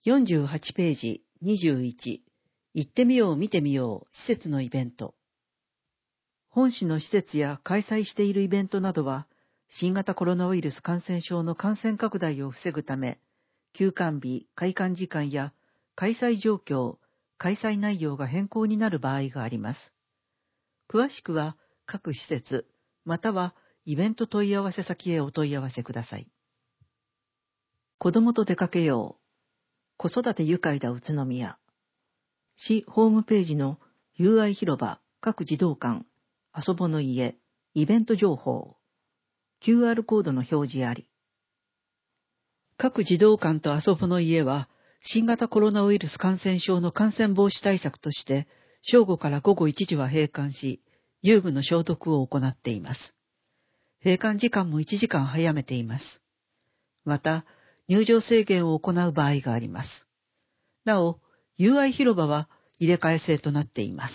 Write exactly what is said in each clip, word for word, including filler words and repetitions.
よんじゅうはちページにじゅういち、行ってみよう見てみよう施設のイベント。本市の施設や開催しているイベントなどは、新型コロナウイルス感染症の感染拡大を防ぐため、休館日、開館時間や開催状況、開催内容が変更になる場合があります。詳しくは各施設、またはイベント問い合わせ先へお問い合わせください。子供と出かけよう。子育て愉快だ宇都宮。市ホームページの友愛広場、各児童館、遊ぼの家、イベント情報、キューアール コードの表示あり。各児童館と遊ぼの家は、新型コロナウイルス感染症の感染防止対策として、正午から午後いちじは閉館し、遊具の消毒を行っています。閉館時間もいちじかん早めています。また、入場制限を行う場合があります。なお、友愛広場は入れ替え制となっています。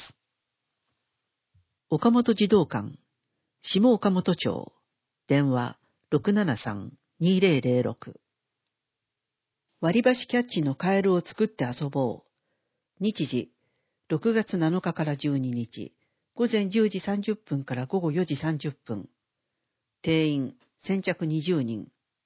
岡本児童館、下岡本町、電話 ろくななさん にぜろぜろろく。割り箸キャッチのカエルを作って遊ぼう。日時、ろくがつなのかからじゅうににち、午前じゅうじさんじゅっぷんから午後よじさんじゅっぷん。定員、先着にじゅうにん。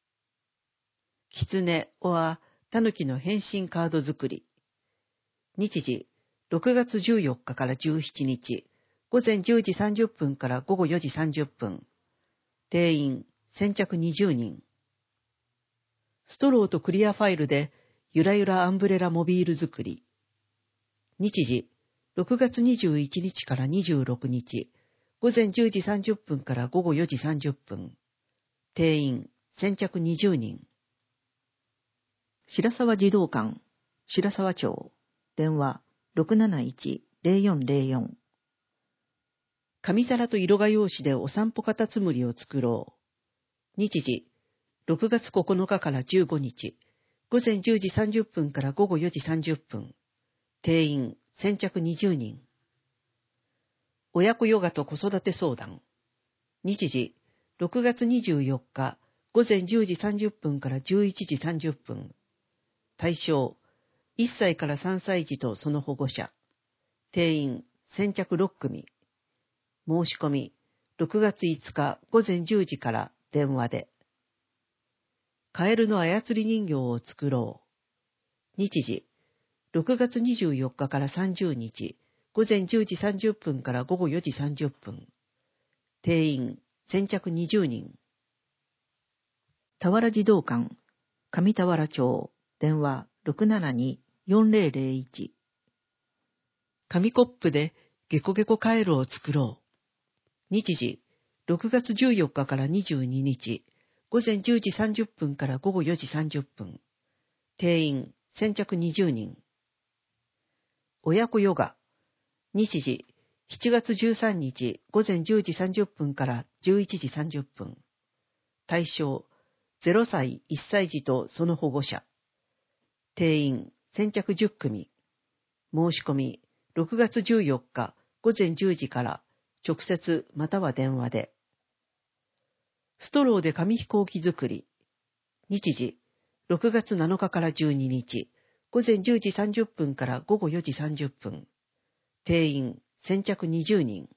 狐はタヌキの変身カード作り。日時、ろくがつじゅうよっかからじゅうしちにち、午前じゅうじさんじゅっぷんから午後よじさんじゅっぷん。定員、先着にじゅうにん。ストローとクリアファイルでゆらゆらアンブレラモビール作り。日時、ろくがつにじゅういちにちからにじゅうろくにち、午前じゅうじさんじゅっぷんから午後よじさんじゅっぷん。定員、先着にじゅうにん。白沢児童館、白沢町、電話 ろくなないち ぜろよんぜろよん。紙皿と色画用紙でお散歩カタツムリを作ろう。日時、ろくがつここのかからじゅうごにち、午前じゅうじさんじゅっぷんから午後よじさんじゅっぷん。定員、先着にじゅうにん。親子ヨガと子育て相談。日時、ろくがつにじゅうよっか、午前じゅうじさんじゅっぷんからじゅういちじさんじゅっぷん。対象、いっさいからさんさい児とその保護者。定員、先着ろっくみ。申し込み、ろくがついつか午前じゅうじから電話で。カエルの操り人形を作ろう。日時、ろくがつにじゅうよっかからさんじゅうにち、午前じゅうじさんじゅっぷんから午後よじさんじゅっぷん。定員、先着にじゅうにん。田原児童館、上田原町、電話 ろくななに よんぜろぜろいち。紙コップでゲコゲコカエルを作ろう。日時、ろくがつじゅうよっかからにじゅうににち、午前じゅうじさんじゅっぷんから午後よじさんじゅっぷん。定員、先着にじゅうにん。親子ヨガ。日時、しちがつじゅうさんにち午前じゅうじさんじゅっぷんからじゅういちじさんじゅっぷん。対象、ぜろさい、いっさい児とその保護者。定員、先着じゅっくみ。申し込み、ろくがつじゅうよっか午前じゅうじから直接または電話で。ストローで紙飛行機作り。日時、ろくがつなのかからじゅうににち、午前じゅうじさんじゅっぷんから午後よじさんじゅっぷん。定員、先着にじゅうにん。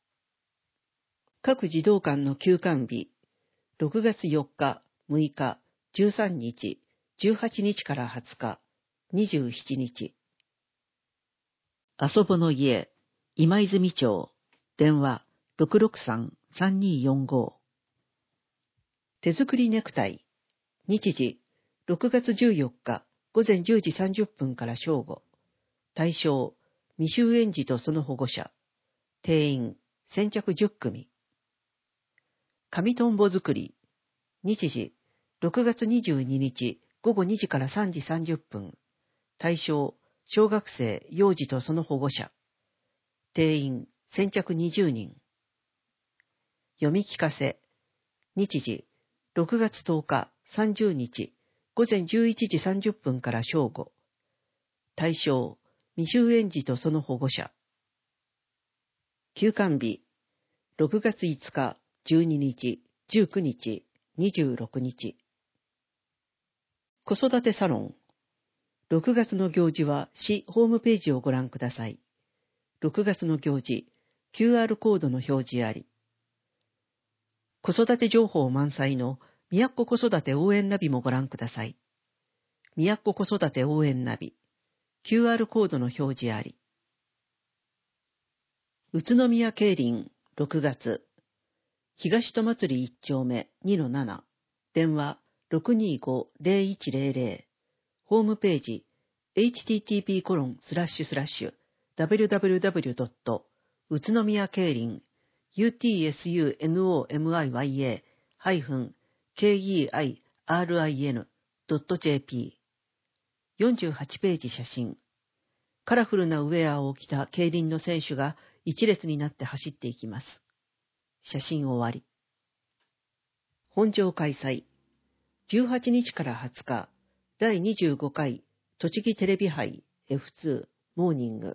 各児童館の休館日、ろくがつよっか、むいか、じゅうさんにち、じゅうはちにちからはつか、にじゅうしちにち。遊ぼの家、今泉町、電話 ろくろくさん さんによんご。手作りネクタイ。日時、ろくがつじゅうよっか、午前じゅうじさんじゅっぷんから正午。対象、未就園児とその保護者。定員、先着じゅっくみ。紙トンボ作り。日時、ろくがつにじゅうににち、午後にじからさんじさんじゅっぷん。対象、小学生、幼児とその保護者。定員、先着にじゅうにん。読み聞かせ。日時、ろくがつとおか、さんじゅうにち、午前じゅういちじさんじゅっぷんから正午。対象、未就園児とその保護者。休館日、ろくがついつか、じゅうににち、じゅうくにち、にじゅうろくにち。子育てサロン、 ろくがつの行事は市ホームページをご覧ください。ろくがつの行事、キューアール コードの表示あり。子育て情報満載の宮っ子子育て応援ナビもご覧ください。宮っ子子育て応援ナビ、キューアール コードの表示あり。宇都宮競輪ろくがつ、東戸祭いち丁目 にのなな、電話 ろくにーごーぜろいちぜろぜろ、ホームページ エイチティーティーピーコロンスラッシュスラッシュダブリュダブリュダブリュドット宇都宮競輪 ユーティーエスユーエヌオーエムアイワイエー ケーイーアイアールアイエヌ ドット ジェーピー よんじゅうはちページ写真。カラフルなウェアを着た競輪の選手が一列になって走っていきます。写真終わり。本場開催。じゅうはちにちからはつか、だいにじゅうごかい栃木テレビ杯 エフツー モーニング。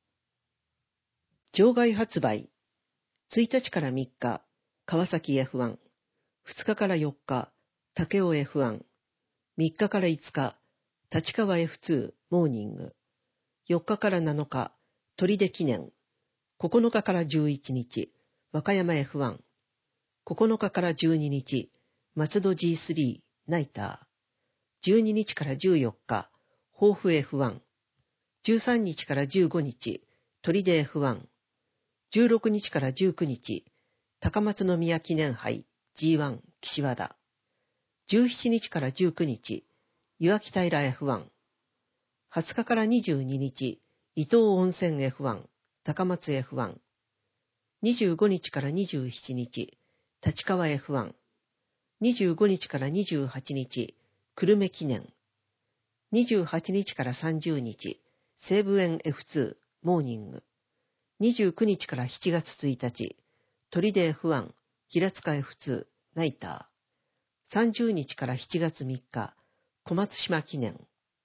場外発売。ついたちからみっか、川崎 エフワン。ふつかからよっか、武雄 エフワン。みっかからいつか、立川 エフツー モーニング。よっかからなのか、砦記念。ここのかからじゅういちにち、和歌山 エフワン。ここのかからじゅうににち、松戸 ジースリー、ナイター。じゅうににちからじゅうよっか、豊富 エフワン。じゅうさんにちからじゅうごにち、砦 エフワン。じゅうろくにちからじゅうくにち、高松宮記念杯 ジーワン 岸和田。じゅうしちにちからじゅうくにち、岩木平 エフワン。はつかからにじゅうににち、伊東温泉 エフワン、高松 エフワン。にじゅうごにちからにじゅうしちにち、立川 エフワン。にじゅうごにちからにじゅうはちにち、久留米記念。にじゅうはちにちからさんじゅうにち、西武園 エフツー、モーニング。にじゅうくにちからしちがつついたち、砦 エフワン、平塚 エフツー、ナイター。さんじゅうにちからしちがつみっか、小松島記念。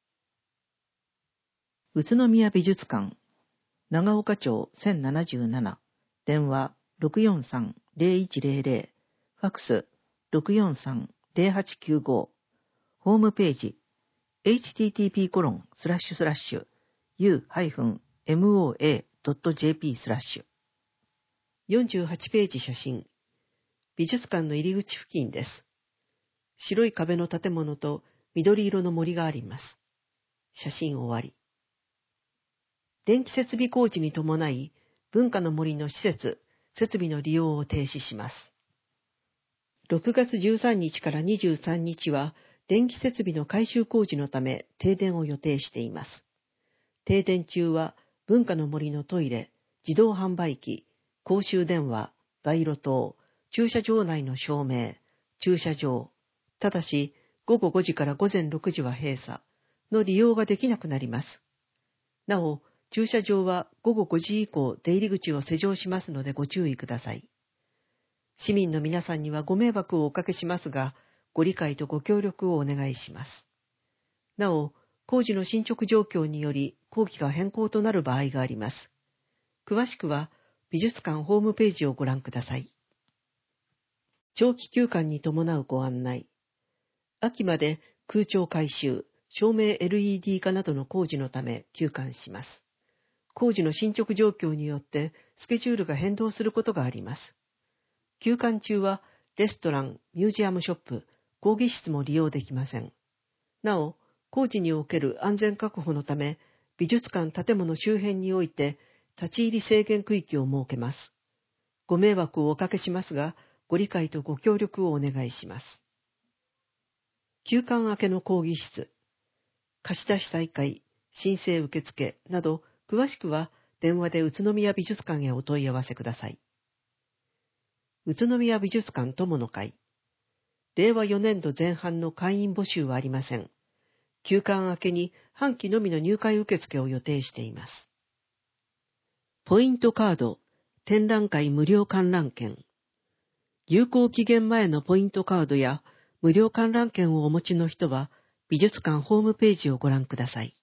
宇都宮美術館、長岡町せんななじゅうなな、電話 ろくよんさんぜろいちぜろぜろ、ファックス ろくよんさんぜろはちきゅうご、ホームページ エイチティーティーピーコロンスラッシュスラッシュユーエムオーエードットジェーピー スラッシュ。よんじゅうはちページ写真。美術館の入り口付近です。白い壁の建物と緑色の森があります。写真終わり。電気設備工事に伴い、文化の森の施設、設備の利用を停止します。ろくがつじゅうさんにちからにじゅうさんにちは、電気設備の改修工事のため停電を予定しています。停電中は、文化の森のトイレ、自動販売機、公衆電話、街路灯、駐車場内の照明、駐車場、ただしごごごじからごぜんろくじは閉鎖の利用ができなくなります。なお、駐車場はごごごじ以降出入り口を施錠しますのでご注意ください。市民の皆さんにはご迷惑をおかけしますが、ご理解とご協力をお願いします。なお、工事の進捗状況により工期が変更となる場合があります。詳しくは美術館ホームページをご覧ください。長期休館に伴うご案内。秋まで空調改修、照明 エルイーディー 化などの工事のため休館します。工事の進捗状況によってスケジュールが変動することがあります。休館中はレストラン、ミュージアムショップ、講義室も利用できません。なお、工事における安全確保のため、美術館建物周辺において立ち入り制限区域を設けます。ご迷惑をおかけしますが、ご理解とご協力をお願いします。休館明けの講義室、貸し出し再開、申請受付など、詳しくは電話で宇都宮美術館へお問い合わせください。宇都宮美術館友の会。れいわよねんど前半の会員募集はありません。休館明けに半期のみの入会受付を予定しています。ポイントカード、展覧会無料観覧券。有効期限前のポイントカードや無料観覧券をお持ちの人は、美術館ホームページをご覧ください。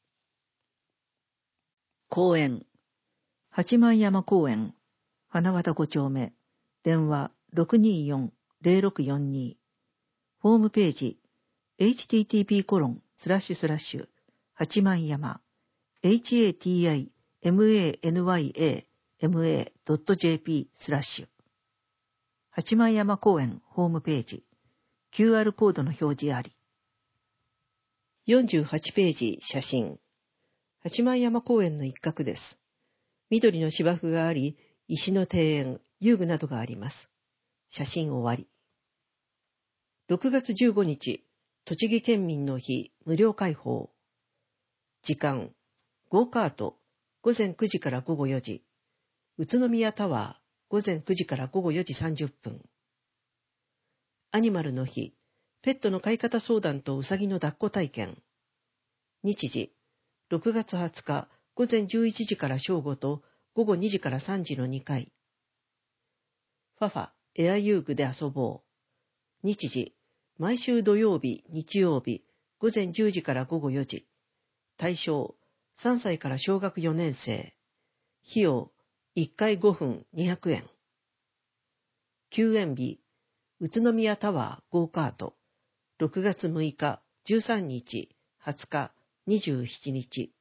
公園。八幡山公園、花形ご丁目、電話 ろくにーよんぜろろくよんに、ホームページ エイチティーティーピーコロンスラッシュスラッシュ八幡山 エイチエーティーアイマンヤマ ドットジェーピー スラッシュ八幡山公園ホームページ キューアール コードの表示あり。よんじゅうはちページ写真。八幡山公園の一角です。緑の芝生があり、石の庭園、遊具などがあります。写真終わり。ろくがつじゅうごにち、栃木県民の日無料開放。時間、ゴーカート、ごぜんくじからごごよじ。宇都宮タワー、ごぜんくじからごごよじさんじゅっぷん。アニマルの日、ペットの飼い方相談とうさぎの抱っこ体験。日時、ろくがつはつか、ごぜんじゅういちじから正午とごごにじからさんじのにかい。ファファ、エア遊具で遊ぼう。日時、毎週土曜日、日曜日、ごぜんじゅうじからごごよじ。対象、さんさいから小学よねんせい。費用、いっかいごふんにひゃくえん。休園日、宇都宮タワーゴーカート、ろくがつむいか、じゅうさんにち、はつか、にじゅうしちにち。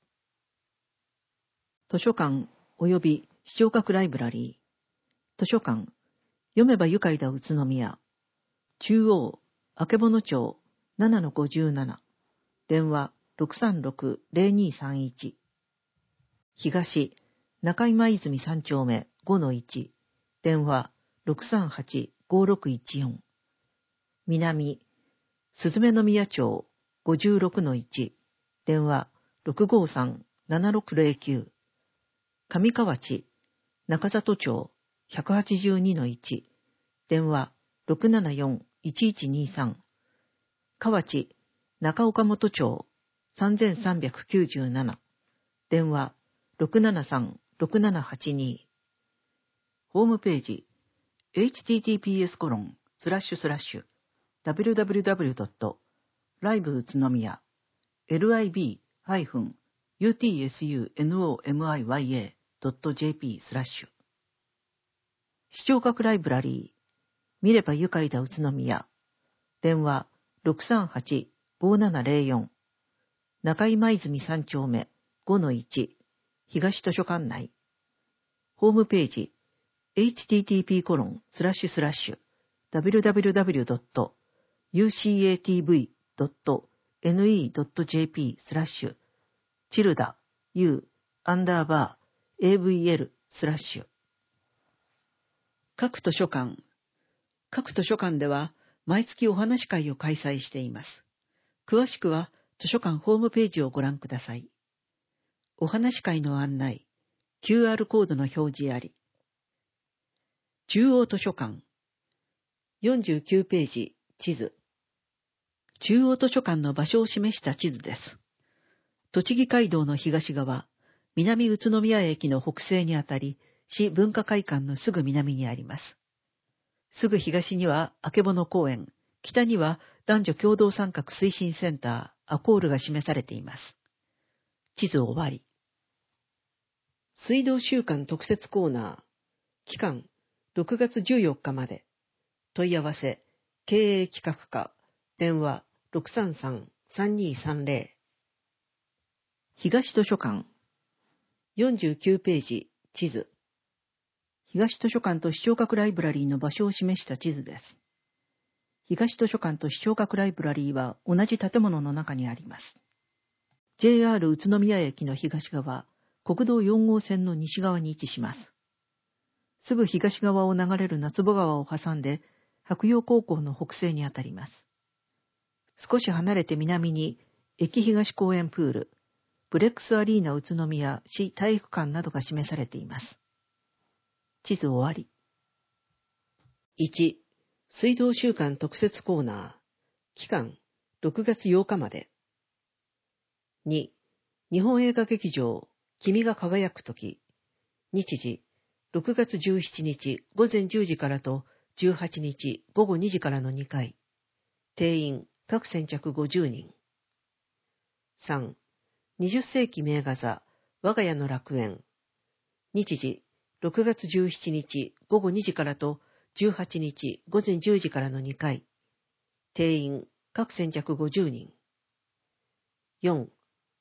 図書館及び視聴覚ライブラリー。図書館、読めば愉快だ宇都宮。中央、あけぼの町 ななのごじゅうなな。電話 ろくさんろくゼロにさんいち。東、中今泉さんちょうめ ごのいち。電話 ろくさんはちごろくいちよん。南、すずめの宮町 ごじゅうろくのいち。電話 ろくごさんななろくゼロきゅう。上河内、中里町 ひゃくはちじゅうにのいち。電話 ろくななよんいちいちにさん。河内、中岡本町 さんさんきゅうなな。電話 ろくななさんろくななはちに。ホームページ エイチティーティーピーエスコロンスラッシュスラッシュダブリューダブリューダブリュードットライブ宇都宮 ライブ ユーティーエスユーエヌオーエムアイワイエードットジェーピー スラッシュ視聴覚ライブラリー見れば愉快だ宇都宮。電話 ろくさんはちごななゼロよん。中今泉さんちょうめ ごのいち。東図書館内。ホームページ エイチティーティーピーコロンスラッシュスラッシュダブリューダブリューダブリュードットユーシーエーティーブイドットエヌイードットジェーピー スラッシュチルダ U アンダーバー エーブイエル スラッシュ各図書館各図書館では毎月お話し会を開催しています。詳しくは図書館ホームページをご覧ください。お話し会の案内、キューアール コードの表示あり。中央図書館よんじゅうきゅうページ地図。中央図書館の場所を示した地図です。栃木街道の東側、南宇都宮駅の北西にあたり、市文化会館のすぐ南にあります。すぐ東にはあけぼの公園、北には男女共同参画推進センター、アコールが示されています。地図終わり。水道週間特設コーナー、期間ろくがつじゅうよっかまで。問い合わせ、経営企画課、電話 ろくさんさんさんにさんゼロ。東図書館よんじゅうきゅうページ地図。東図書館と視聴覚ライブラリーの場所を示した地図です。東図書館と視聴覚ライブラリーは同じ建物の中にあります。ジェイアール 宇都宮駅の東側、国道よんごうせんの西側に位置します。すぐ東側を流れる夏保川を挟んで、白洋高校の北西にあたります。少し離れて南に、駅東公園プール、ブレックスアリーナ宇都宮市体育館などが示されています。地図終わり。いち. 水道週間特設コーナー。期間ろくがつようかまで。に. 日本映画劇場君が輝くとき。日時ろくがつじゅうしちにちごぜんじゅうじからとじゅうはちにちごごにじからのにかい。定員各先着ごじゅうにん。さん. にじゅっせいき名画座我が家の楽園。日時ろくがつじゅうしちにちごごにじからとじゅうはちにちごぜんじゅうじからのにかい。定員各先着ごじゅうにん。よん.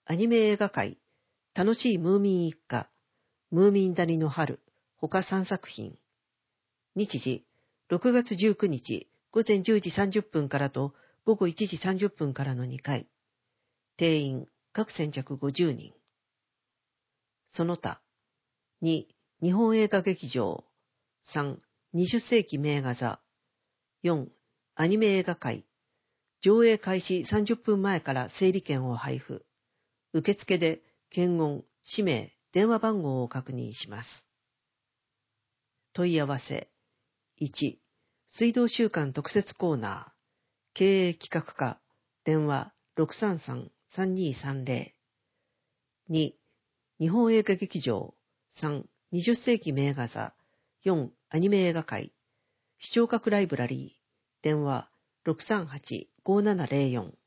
アニメ映画界、楽しいムーミン一家、ムーミン谷の春、他さんさく品。日時、ろくがつじゅうくにち、午前じゅうじさんじゅっぷんからと午後いちじさんじゅっぷんからのにかい。定員、各先着ごじゅうにん。その他。に、日本映画劇場。さん、にじゅっせいき名画座。よん、アニメ映画界。上映開始さんじゅっぷんまえから整理券を配布。受付で検温、氏名、電話番号を確認します。問い合わせ。いち、水道週間特設コーナー。経営企画課。電話 ろくさんさんさんにさんぜろ。に、日本映画劇場。さん、にじゅっせいき名画座。よん、アニメ映画界。視聴覚ライブラリー。電話 ろくさんはちごななぜろよん。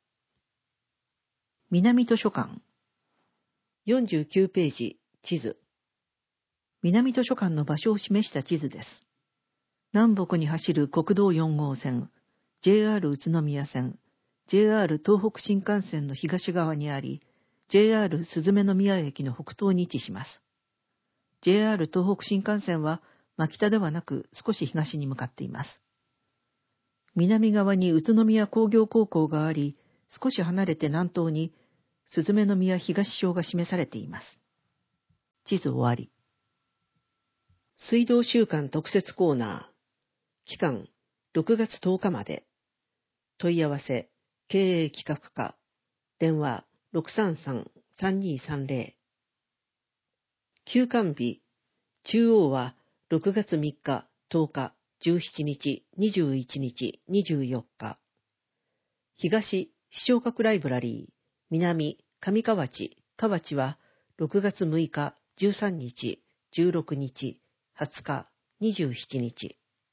南図書館。よんじゅうきゅうページ、地図。南図書館の場所を示した地図です。南北に走る国道よんごうせん、ジェイアール 宇都宮線、ジェイアール 東北新幹線の東側にあり、ジェイアール すずめの宮駅の北東に位置します。ジェイアール 東北新幹線は真北ではなく少し東に向かっています。南側に宇都宮工業高校があり、少し離れて南東にすずめの宮東小が示されています。地図終わり。水道週間特設コーナー。期間ろくがつとおかまで。問い合わせ、経営企画課。電話 ろくさんさんさんにさんぜろ。休館日。中央はろくがつみっか、とおか、じゅうしちにち、にじゅういちにち、にじゅうよっか。東、視聴覚ライブラリー。南、上河内、河内はろくがつむいか、じゅうさんにち、じゅうろくにち、はつか、にじゅうしちにち。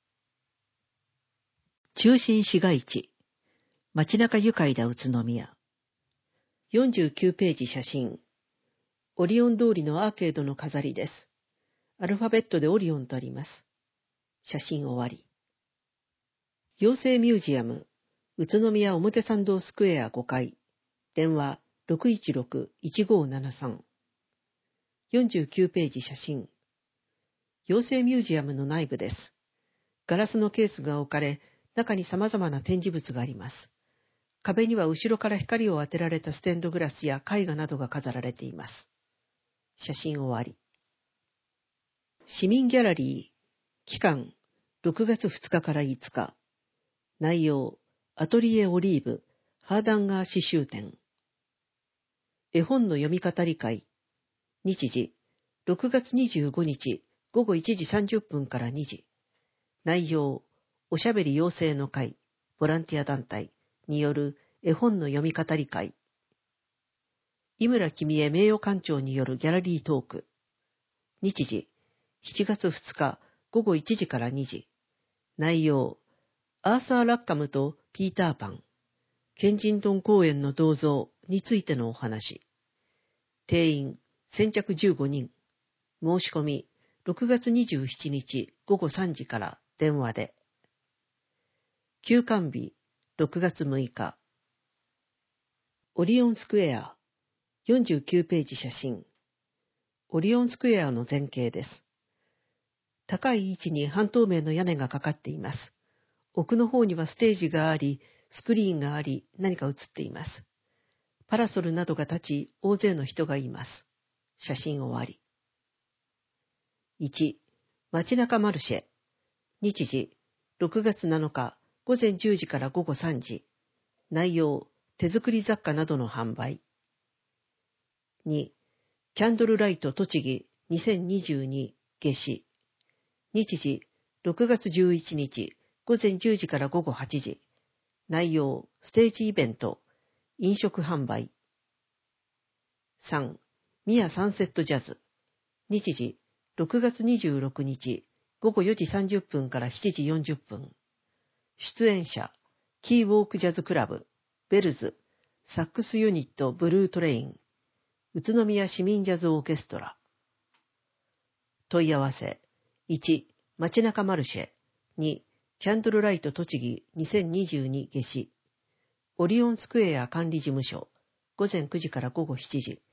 中心市街地。街中愉快だ宇都宮。よんじゅうきゅうページ写真。オリオン通りのアーケードの飾りです。アルファベットでオリオンとあります。写真終わり。行政ミュージアム、宇都宮表参道スクエアごかい。電話 ろくいちろくいちごななさん。よんじゅうきゅうページ写真。行政ミュージアムの内部です。ガラスのケースが置かれ、中に様々な展示物があります。壁には後ろから光を当てられたステンドグラスや絵画などが飾られています。写真終わり。市民ギャラリー。期間ろくがつふつかからいつか。内容、アトリエオリーブ、ハーダンガー詩集展。絵本の読み語り会。日時、ろくがつにじゅうごにち、ごごいちじさんじゅっぷんからにじ。内容、おしゃべり養成の会、ボランティア団体による絵本の読み語り会。井村君江名誉館長によるギャラリートーク。日時、しちがつふつか、ごごいちじからにじ。内容、アーサー・ラッカムとピーターパン、ケンジントン公園の銅像についてのお話。定員、先着じゅうごにん。申し込み、ろくがつにじゅうしちにちごごさんじから電話で。休館日、ろくがつむいか。オリオンスクエア、よんじゅうきゅうページ写真。オリオンスクエアの前景です。高い位置に半透明の屋根がかかっています。奥の方にはステージがあり、スクリーンがあり、何か映っています。パラソルなどが立ち、大勢の人がいます。写真終わり。いち、街中マルシェ。日時、ろくがつなのか、ごぜんじゅうじからごごさんじ。内容、手作り雑貨などの販売。に、キャンドルライト栃木にせんにじゅうに夏至。日時、ろくがつじゅういちにち、ごぜんじゅうじからごごはちじ。内容、ステージイベント、飲食販売。さん、ミヤサンセットジャズ。日時、ろくがつにじゅうろくにち、ごごよじさんじゅっぷんからしちじよんじゅっぷん。出演者、キーウォークジャズクラブ、ベルズ、サックスユニットブルートレイン、宇都宮市民ジャズオーケストラ。問い合わせ、いち、街中マルシェ。に、キャンドルライト栃木にせんにじゅうに夏至。オリオンスクエア管理事務所、ごぜんくじからごごしちじ。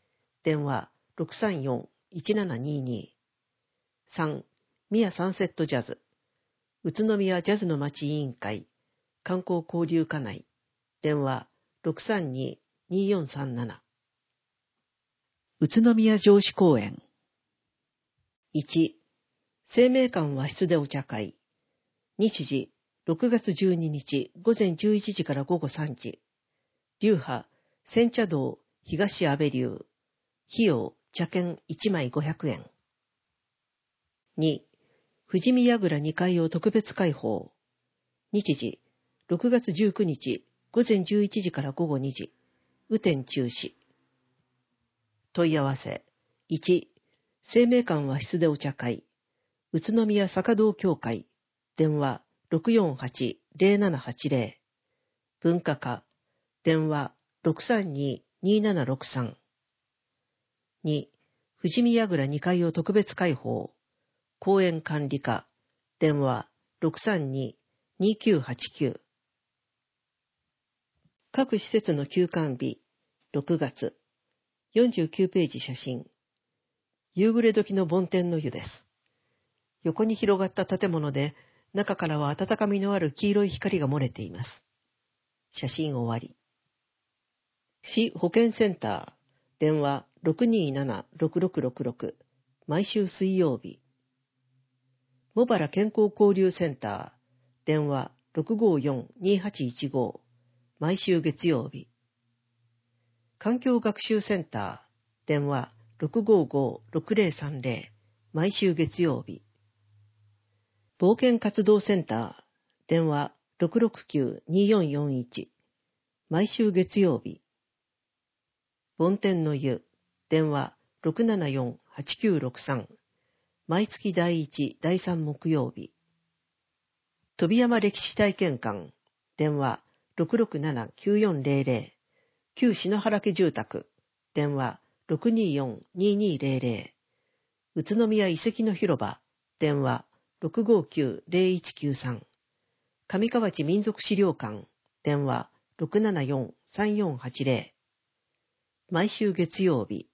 電話 ろくさんよん いちななにに。さん. 宮サンセットジャズ。宇都宮ジャズの町委員会、観光交流課内。電話 ろくさんに によんさんなな。宇都宮城址公園。いち. 生命館和室でお茶会。日時、ろくがつじゅうににち午前じゅういちじから午後さんじ。流派、煎茶道東安倍流。費用、茶券いちまいごひゃくえん。に. 富士見櫓にかいを特別開放。日時、ろくがつじゅうくにち午前じゅういちじから午後にじ。雨天中止。問い合わせ。いち. 生命館和室でお茶会。宇都宮坂道協会。電話 ろくよんはち ぜろななはちぜろ。文化課。電話 ろくさんに にななろくさん。に. 富士見櫓にかいを特別開放。公園管理課。電話 ろくさんに にきゅうはちきゅう。各施設の休館日。ろくがつ。よんじゅうきゅうページ写真。夕暮れ時の梵天の湯です。横に広がった建物で、中からは温かみのある黄色い光が漏れています。写真終わり。市保健センター。電話 ろくにーなな ろくろくろくろく。毎週水曜日。茂原健康交流センター。電話 ろくごよん にはちいちご。毎週月曜日。環境学習センター。電話 ろくごご ろくぜろさんぜろ。毎週月曜日。冒険活動センター。電話 ろくろくきゅう によんよんいち。毎週月曜日。梵天の湯。電話 ろくななよん はちきゅうろくさん。毎月だいいち、だいさん木曜日。飛山歴史体験館。電話 ろくろくなな きゅうよんぜろぜろ。旧篠原家住宅。電話 ろくにーよん ににぜろぜろ。宇都宮遺跡の広場。電話 ろくごきゅう ぜろいちきゅうさん。上河内民族資料館。電話 ろくななよん さんよんはちぜろ。毎週月曜日。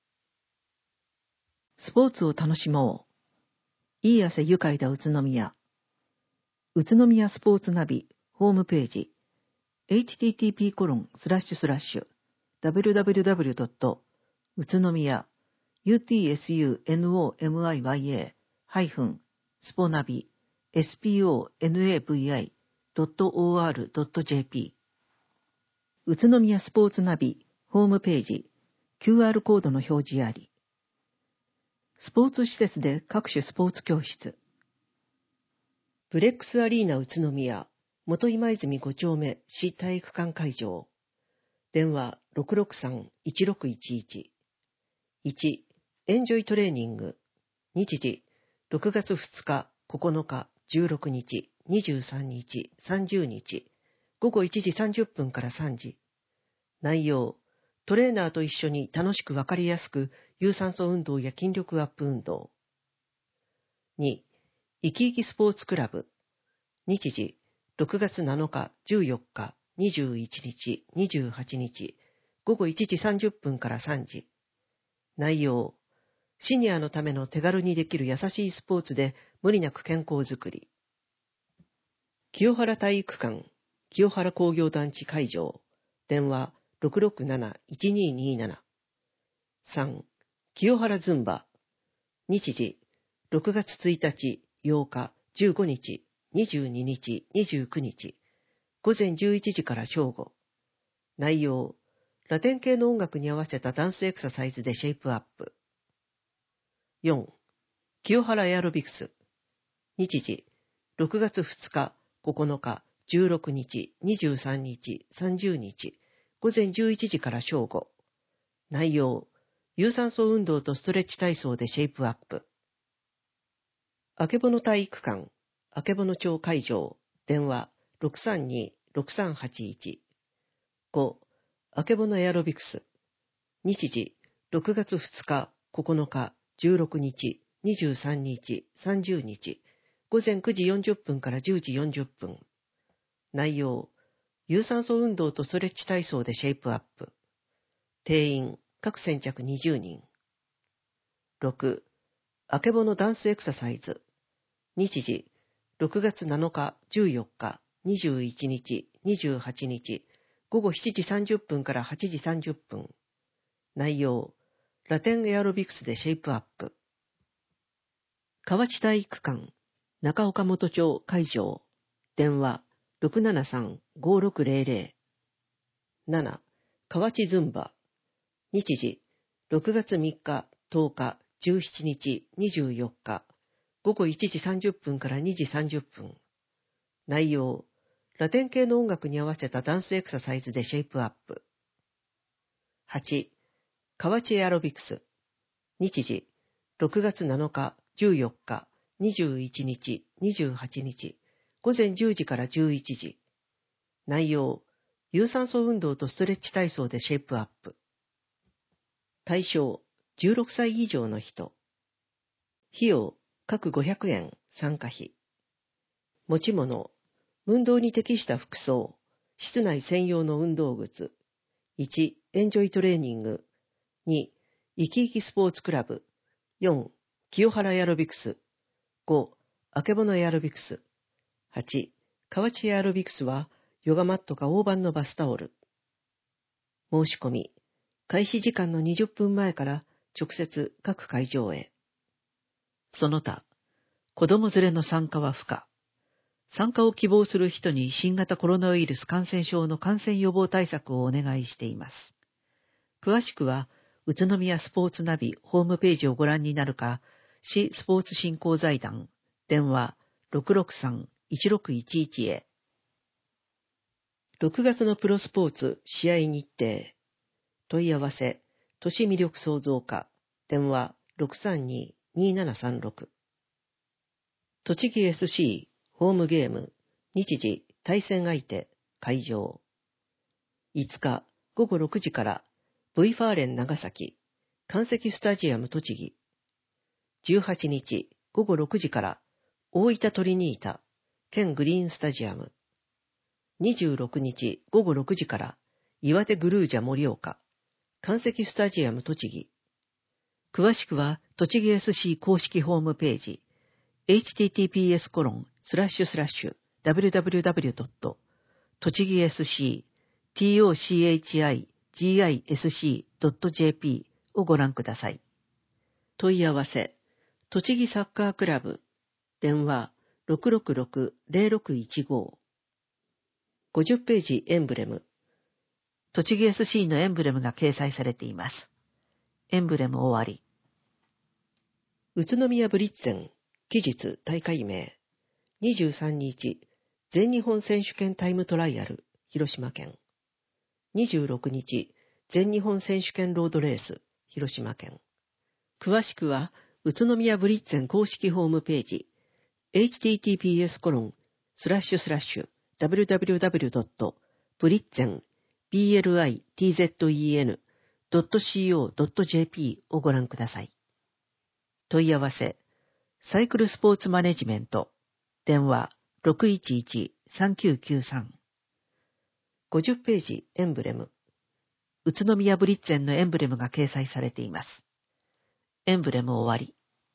スポーツを楽しもう。いい汗愉快だ宇都宮。宇都宮スポーツナビホームページ エイチティーティーピーコロンスラッシュスラッシュダブリュダブリュダブリュドット宇都宮 ユーティーエスユーエヌオーエムアイワイエー ハイフンスポナビ エスピーオーエヌエーブイアイ ドットオーアールドットジェーピー 宇都宮スポーツナビホームページ キューアール コードの表示あり。スポーツ施設で各種スポーツ教室。ブレックスアリーナ宇都宮元今泉ご丁目市体育館会場。電話 ろくろくさん いちろくいちいち。いち. エンジョイトレーニング。日時ろくがつふつか、ここのか、じゅうろくにち、にじゅうさんにち、さんじゅうにち、ごごいちじさんじゅっぷんからさんじ。内容、トレーナーと一緒に楽しくわかりやすく有酸素運動や筋力アップ運動。に. 生き生きスポーツクラブ。日時ろくがつなのか、じゅうよっか、にじゅういちにち、にじゅうはちにち、ごごいちじさんじゅっぷんからさんじ。内容、シニアのための手軽にできる優しいスポーツで無理なく健康づくり。清原体育館、清原工業団地会場。電話 ろくろくなな いちにーにーなな。さん. 清原ズンバ。日時ろくがつついたち、ようか、じゅうごにち、にじゅうににち、にじゅうくにち。午前じゅういちじから正午。内容、ラテン系の音楽に合わせたダンスエクササイズでシェイプアップ。よん. 清原エアロビクス。日時ろくがつふつか、ここのか、じゅうろくにち、にじゅうさんにち、さんじゅうにち。午前じゅういちじから正午。内容、有酸素運動とストレッチ体操でシェイプアップ。あけぼの体育館、あけぼの町会場。電話 ろくさんに ろくさんはちいち。ご. あけぼのエアロビクス。日時ろくがつふつか、ここのか、じゅうろくにち、にじゅうさんにち、さんじゅうにち。午前くじよんじゅっぷんからじゅうじよんじゅっぷん。内容、有酸素運動とストレッチ体操でシェイプアップ。定員各先着にじゅうにん。ろく、あけぼのダンスエクササイズ。日時、ろくがつなのか、じゅうよっか、にじゅういちにち、にじゅうはちにち、ごごしちじさんじゅっぷんからはちじさんじゅっぷん。内容、ラテンエアロビクスでシェイプアップ。河内体育館、中岡本町会場。電話、ろくななさん ごろくぜろぜろ。なな、河内ズンバ。日時、ろくがつみっか、とおか、じゅうしちにち、にじゅうよっか、ごごいちじさんじゅっぷんからにじさんじゅっぷん。内容、ラテン系の音楽に合わせたダンスエクササイズでシェイプアップ。はち、河内エアロビクス。日時、ろくがつなのか、じゅうよっか、にじゅういちにち、にじゅうはちにち、ごぜんじゅうじからじゅういちじ。内容、有酸素運動とストレッチ体操でシェイプアップ。対象、じゅうろくさい以上の人。費用、各ごひゃくえん、参加費。持ち物、運動に適した服装、室内専用の運動靴。いち、エンジョイトレーニング。に、生き生きスポーツクラブ。よん、清原エアロビクス。ご、あけぼのエアロビクス。はち、河内エアロビクスは、ヨガマットか大判のバスタオル。申し込み、開始時間のにじゅっぷんまえから直接各会場へ。その他、子供連れの参加は不可。参加を希望する人に新型コロナウイルス感染症の感染予防対策をお願いしています。詳しくは、宇都宮スポーツナビホームページをご覧になるか、市スポーツ振興財団、電話 ろくろくさん いちろくいちいち へ。ろくがつのプロスポーツ試合日程。問い合わせ、都市魅力創造課、電話 ろくさんに にななさんろく。栃木 エスシー、ホームゲーム、日時、対戦相手、会場。いつかごごろくじから、V ファーレン長崎、関石スタジアム栃木。じゅうはちにちごごろくじから、大分トリニータ、県グリーンスタジアム。にじゅうろくにちごごろくじから、岩手グルージャ盛岡、関石スタジアム栃木。詳しくは、栃木 エスシー 公式ホームページ、エイチティーティーピーエスコロンスラッシュスラッシュダブリュダブリュダブリュドットとちぎエスシーティーオーシーエイチアイジーアイエスシードットジェーピー をご覧ください。問い合わせ、栃木サッカークラブ、電話 ろくろくろく ぜろろくいちご。ごじゅっページエンブレム。栃木 エスシー のエンブレムが掲載されています。エンブレム終わり。宇都宮ブリッツェン、期日大会名。にじゅうさんにち、全日本選手権タイムトライアル、広島県。にじゅうろくにち、全日本選手権ロードレース、広島県。詳しくは、宇都宮ブリッツェン公式ホームページ、エイチティーティーピーエスコロンスラッシュスラッシュダブリュダブリュダブリュドットブリッツェンビーエルアイティーゼットイーエヌドットシーオードットジェーピー をご覧ください。問い合わせ、サイクルスポーツマネジメント、電話 ろくいちいち さんきゅうきゅうさん。ごじゅっページエンブレム。宇都宮ブリッツェンのエンブレムが掲載されています。エンブレム終わり。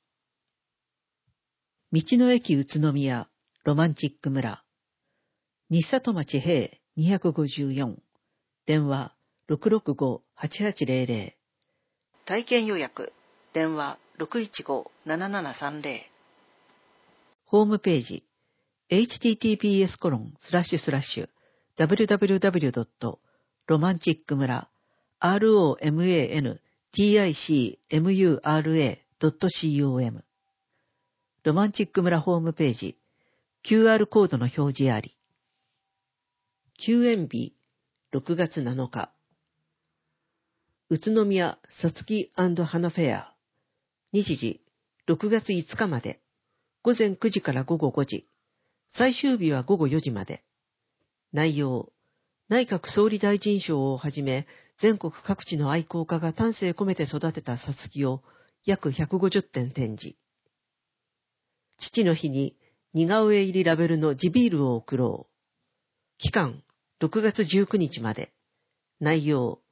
道の駅宇都宮ロマンチック村。日里町平にひゃくごじゅうよん。電話 ろくろくご はちはちぜろぜろ。体験予約。電話 ろくいちご ななななさんぜろ。ホームページ エイチティーティーピーエスコロンスラッシュスラッシュダブリュダブリュダブリュドットロマンチック村 ロマンティックムラドットコム。ロマンチック村ホームページ キューアール コードの表示あり。休園日ろくがつなのか。宇都宮さつき&花フェア。日時ろくがついつかまで。ごぜんくじからごごごじ。最終日はごごよじまで。内容、内閣総理大臣賞をはじめ、全国各地の愛好家が丹精込めて育てたさつきを約ひゃくごじゅってん展示。父の日に似顔絵入りラベルの地ビールを贈ろう。期間、ろくがつじゅうくにちまで。内容、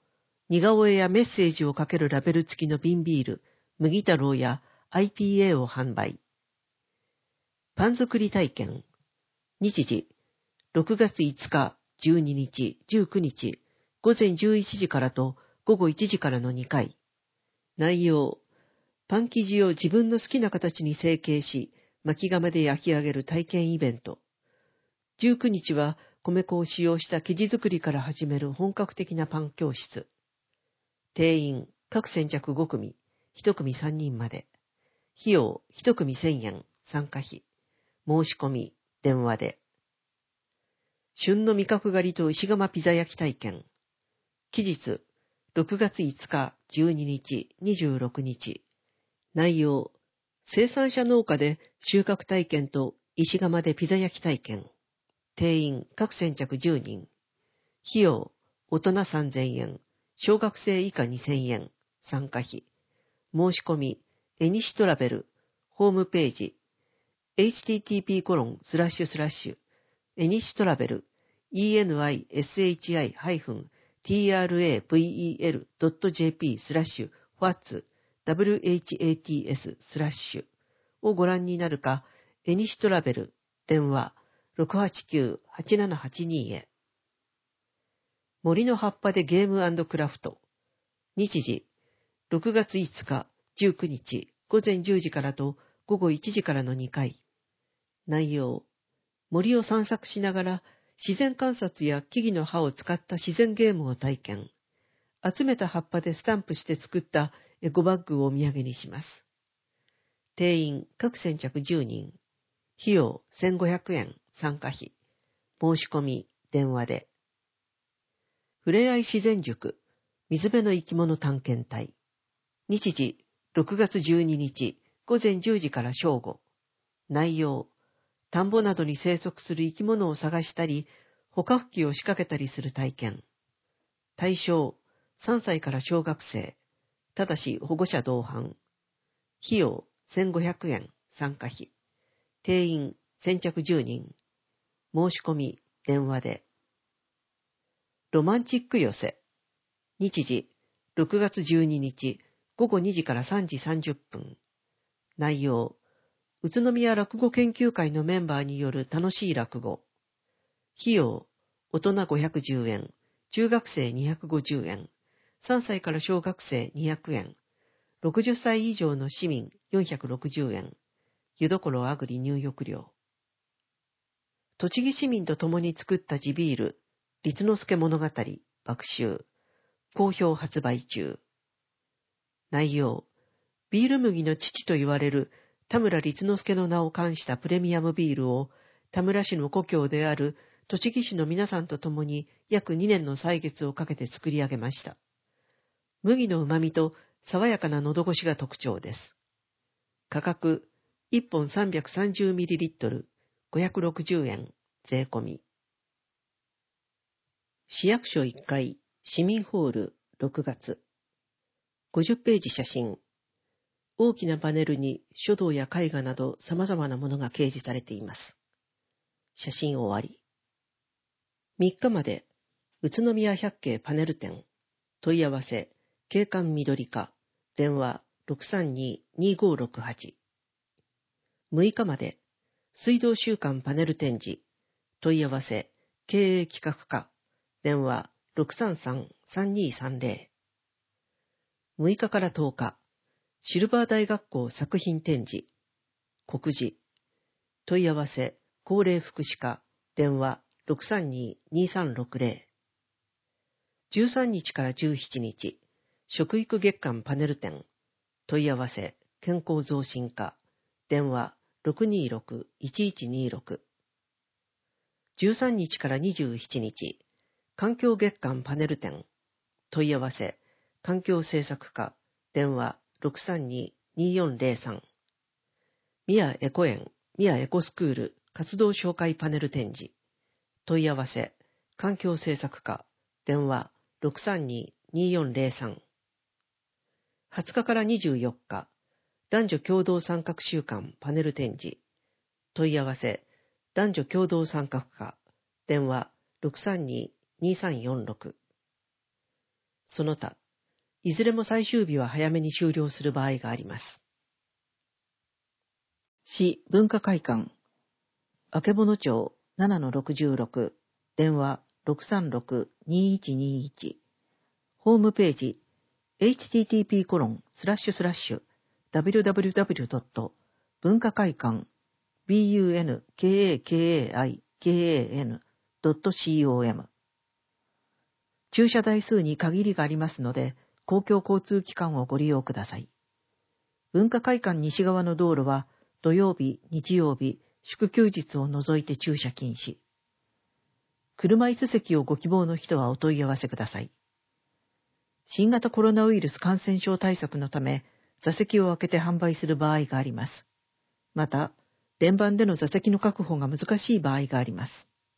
似顔絵やメッセージをかけるラベル付きの瓶ビール、麦太郎や アイピーエー を販売。パン作り体験。日時、ろくがついつか、じゅうににち、じゅうくにち、午前じゅういちじからと午後いちじからのにかい。内容、パン生地を自分の好きな形に成形し、巻き釜で焼き上げる体験イベント。じゅうくにちは米粉を使用した生地作りから始める本格的なパン教室。定員、各先着ごくみ、いち組さんにんまで。費用、いち組せんえん、参加費。申し込み、電話で。旬の味覚狩りと石窯ピザ焼き体験。期日、ろくがついつか、じゅうににち、にじゅうろくにち。内容、生産者農家で収穫体験と石窯でピザ焼き体験。定員、各先着じゅうにん。費用、大人さんぜんえん、小学生以下にせんえん、参加費。申し込み、エニシトラベル、ホームページ、エイチティーティーピーコロンスラッシュスラッシュエニシトラベル エニシトラベル ドットジェーピー スラッシュ ファッツ ダブリューエイチエーティーエス スラッシュをご覧になるか、エニシトラベル電話 ろくはちきゅう はちななはちに へ。森の葉っぱでゲーム&クラフト。日時、ろくがついつか、じゅうくにち、午前じゅうじからと午後いちじからのにかい。内容、森を散策しながら自然観察や木々の葉を使った自然ゲームを体験。集めた葉っぱでスタンプして作ったエコバッグをお土産にします。定員、各先着じゅうにん。費用、せんごひゃくえん、参加費。申し込み、電話で。ふれあい自然塾、水辺の生き物探検隊。日時、ろくがつじゅうににち、午前じゅうじから正午。内容、田んぼなどに生息する生き物を探したり、捕獲器を仕掛けたりする体験。対象、さんさいから小学生。ただし保護者同伴。費用、せんごひゃくえん、参加費。定員、先着じゅうにん。申し込み、電話で。ロマンチック寄せ。日時、ろくがつじゅうににち、ごごにじからさんじさんじゅっぷん。内容、宇都宮落語研究会のメンバーによる楽しい落語。費用、大人ごひゃくじゅうえん、中学生にひゃくごじゅうえん、さんさいから小学生にひゃくえん、ろくじゅっさい以上の市民よんひゃくろくじゅうえん、湯どころあぐり入浴料。栃木市民と共に作った地ビール、律之助物語、爆臭、好評発売中。内容、ビール麦の父と言われる田村律之助の名を冠したプレミアムビールを田村市の故郷である栃木市の皆さんと共に約にねんの歳月をかけて作り上げました。麦の旨味と爽やかな喉越しが特徴です。価格、いっぽん さんびゃくさんじゅうミリリットル、ごひゃくろくじゅうえん、税込み。市役所いっかい、市民ホール、ろくがつ。ごじゅっページ写真。大きなパネルに書道や絵画など様々なものが掲示されています。写真終わり。みっかまで、宇都宮百景パネル展。問い合わせ、景観緑課、電話 ろくさんに にごろくはち。むいかまで、水道週間パネル展示。問い合わせ、経営企画課、電話 ろくさんさん さんにさんぜろ。むいかからとおか、シルバー大学校作品展示。告示。問い合わせ、高齢福祉課、電話 ろくさんに にさんろくぜろ。じゅうさんにちからじゅうしちにち、食育月間パネル展。問い合わせ、健康増進課、電話 ろくにろく いちいちにろく。じゅうさんにちからにじゅうしちにち、環境月間パネル展。問い合わせ、環境政策課、電話 ろくさんに によんぜろさん。宮エコ園、宮エコスクール活動紹介パネル展示。問い合わせ、環境政策課、電話 ろくさんに によんぜろさん。はつかからにじゅうよっか、男女共同参画週間パネル展示。問い合わせ、男女共同参画課、電話 ろくさんに にさんよんろく。その他、 いずれも最終日は早めに終了する場合があります。市文化会館、あけぼの町 ななのろくじゅうろく、電話 ろくさんろく にいちにいち、ホームページ エイチティーティーピーコロンスラッシュスラッシュダブリューダブリューダブリュードット文化会館 ビーユーエヌケーエーケーエーアイケーエーエヌドットコム 駐車台数に限りがありますので、公共交通機関をご利用ください。文化会館西側の道路は土曜日、日曜日、祝休日を除いて駐車禁止。車椅子席をご希望の人はお問い合わせください。新型コロナウイルス感染症対策のため、座席を空けて販売する場合があります。また、連番での座席の確保が難しい場合があります。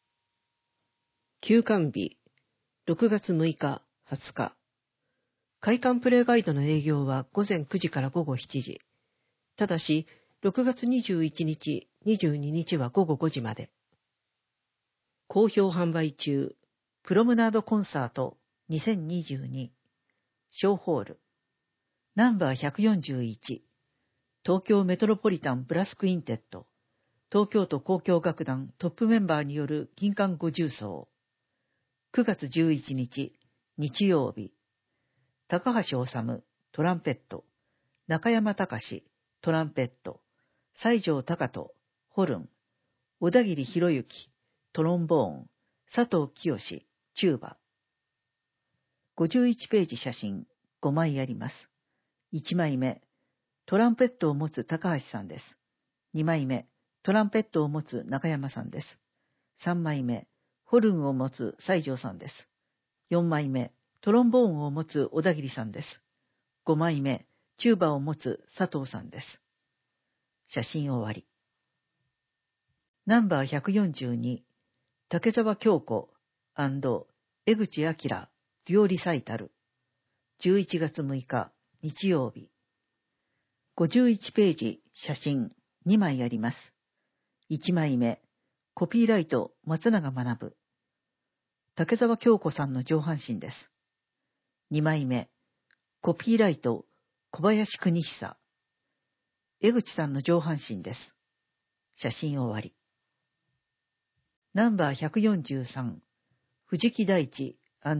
休館日、ろくがつむいか、はつか。会館プレイガイドの営業は午前くじから午後しちじ。ただし、ろくがつにじゅういちにち、にじゅうににちは午後ごじまで。好評販売中、プロムナードコンサートにせんにじゅうに、小ホール、ナンバーひゃくよんじゅういち、東京メトロポリタンブラスクインテッド、東京都交響楽団トップメンバーによる金管ご重奏、くがつじゅういちにち、日曜日、高橋治、トランペット、中山隆、トランペット、西条隆人、ホルン、小田切博之、トロンボーン、佐藤清、チューバ。ごじゅういちページ写真ごまいあります。いちまいめ、トランペットを持つ高橋さんです。にまいめ、トランペットを持つ中山さんです。さんまいめ、ホルンを持つ西条さんです。よんまいめ、トロンボーンを持つ小田切さんです。ごまいめ、チューバを持つ佐藤さんです。写真終わり。ナンバーひゃくよんじゅうに、竹澤京子&江口明デュオリサイタル、じゅういちがつむいか日曜日。ごじゅういちページ写真にまいあります。いちまいめ、コピーライト松永学。竹澤京子さんの上半身です。にまいめ、コピーライト小林邦久。江口さんの上半身です。写真終わり。ナンバーひゃくよんじゅうさん、藤木大地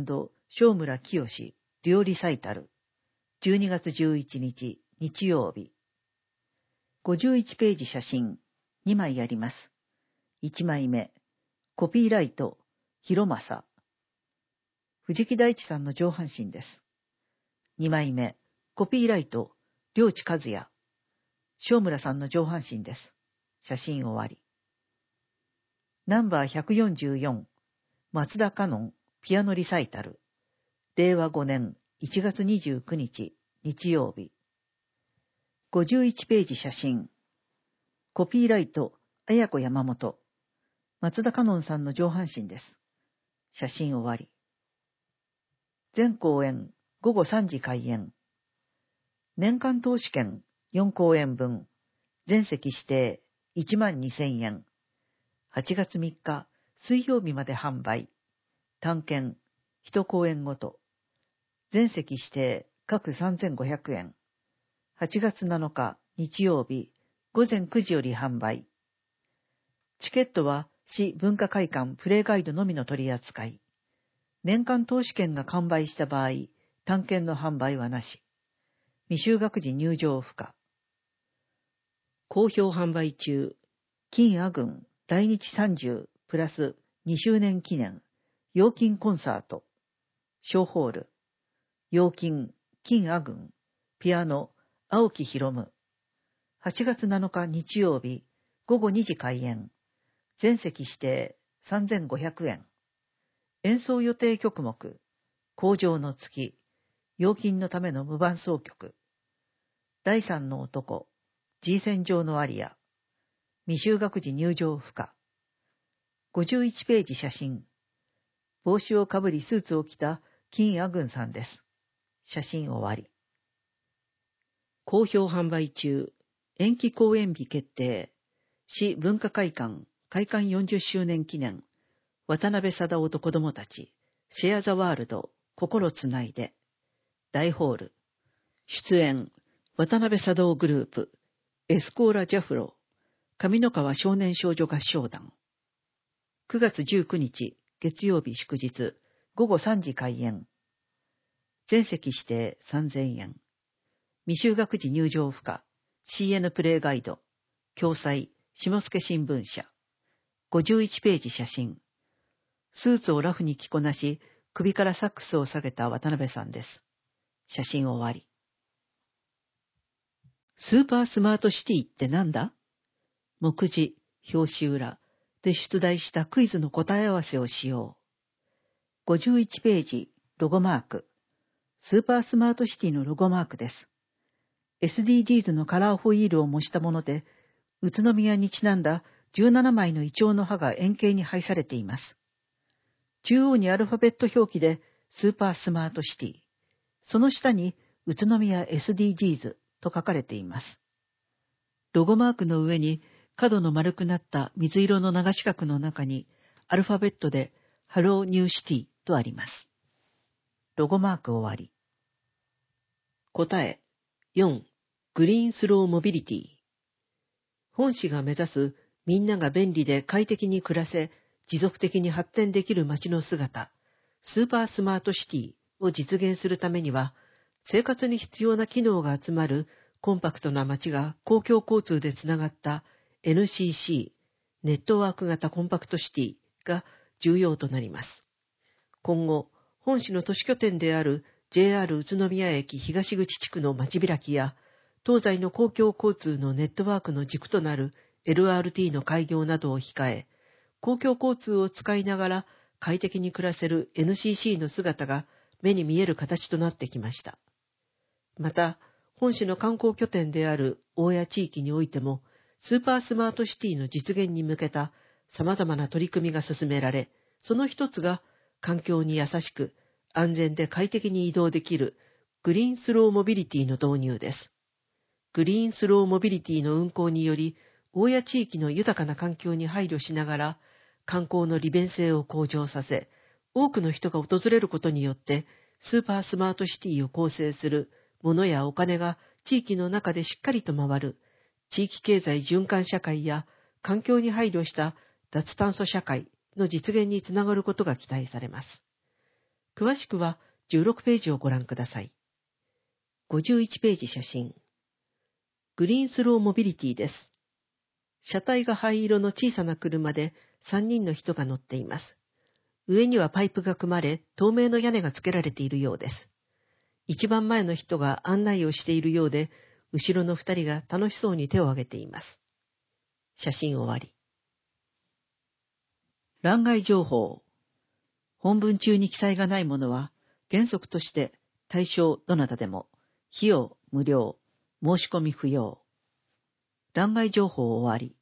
&正村清デュオリサイタル、じゅうにがつじゅういちにち日曜日。ごじゅういちページ写真にまいあります。いちまいめ、コピーライト広政。藤木大地さんの上半身です。にまいめ、コピーライト良地和也。正村さんの上半身です。写真終わり。ナンバーひゃくよんじゅうよん、松田香音ピアノリサイタル、れいわごねんいちがつにじゅうくにち日曜日。ごじゅういちページ写真。コピーライト綾子山本。松田香音さんの上半身です。写真終わり。全公演ごごさんじ開演。年間投資券よんこうえんぶん。全席指定いちまんにせんえん。はちがつみっか水曜日まで販売。単券いちこうえんごと。全席指定各さんぜんごひゃくえん。はちがつなのか日曜日ごぜんくじより販売。チケットは市文化会館プレイガイドのみの取り扱い。年間投資券が完売した場合、単券の販売はなし。未就学時入場不可。好評販売中。金阿郡来日さんじゅうプラスにしゅうねん記念陽金コンサート。小ホール。陽金金阿郡ピアノ青木博夢。はちがつなのか日曜日ごごにじ開演。全席指定さんぜんごひゃくえん。演奏予定曲目。荒城の月。陽金のための無伴奏曲。第三の男。G 戦場のアリア。未就学時入場不可。ごじゅういちページ写真。帽子をかぶりスーツを着た金阿郡さんです。写真終わり。好評販売中。延期公演日決定。市文化会館開館よんじゅっしゅうねん記念。渡辺貞夫と子供たち。シェアザワールド。心つないで。 大ホール。出演、渡辺茶道グループ、エスコーラ・ジャフロ、上野川少年少女合唱団。くがつじゅうくにち、月曜日祝日、ごごさんじ開演。全席指定さんぜんえん。未就学児入場不可、シーエヌ プレイガイド、共載、下野新聞社。ごじゅういちページ写真。スーツをラフに着こなし、首からサックスを下げた渡辺さんです。写真終わり。スーパースマートシティってなんだ？目次、表紙裏で出題したクイズの答え合わせをしよう。ごじゅういちページ、ロゴマーク。スーパースマートシティのロゴマークです。エスディージーズ のカラーホイールを模したもので、宇都宮にちなんだじゅうななまいのイチョウの葉が円形に配されています。中央にアルファベット表記でスーパースマートシティ。その下に宇都宮 エスディージーズ と書かれています。ロゴマークの上に角の丸くなった水色の長四角の中にアルファベットでハローニューシティとあります。ロゴマーク終わり。答えよん、グリーンスローモビリティ。本市が目指すみんなが便利で快適に暮らせ、持続的に発展できる街の姿、スーパースマートシティを実現するためには、生活に必要な機能が集まるコンパクトな街が公共交通でつながった エヌシーシー、ネットワーク型コンパクトシティが重要となります。今後、本市の都市拠点である ジェイアール 宇都宮駅東口地区の街開きや、東西の公共交通のネットワークの軸となる エルアールティー の開業などを控え、公共交通を使いながら快適に暮らせる エヌシーシー の姿が目に見える形となってきました。また、本市の観光拠点である大谷地域においても、スーパースマートシティの実現に向けた様々な取り組みが進められ、その一つが環境に優しく安全で快適に移動できるグリーンスローモビリティの導入です。グリーンスローモビリティの運行により、大谷地域の豊かな環境に配慮しながら、観光の利便性を向上させ、多くの人が訪れることによって、スーパースマートシティを構成する物やお金が地域の中でしっかりと回る、地域経済循環社会や環境に配慮した脱炭素社会の実現につながることが期待されます。詳しくはじゅうろくページをご覧ください。ごじゅういちページ写真。グリーンスローモビリティです。車体が灰色の小さな車でさんにんの人が乗っています。上にはパイプが組まれ、透明の屋根がつけられているようです。一番前の人が案内をしているようで、後ろの二人が楽しそうに手を挙げています。写真終わり。欄外情報。本文中に記載がないものは、原則として対象どなたでも、費用無料、申し込み不要。欄外情報終わり。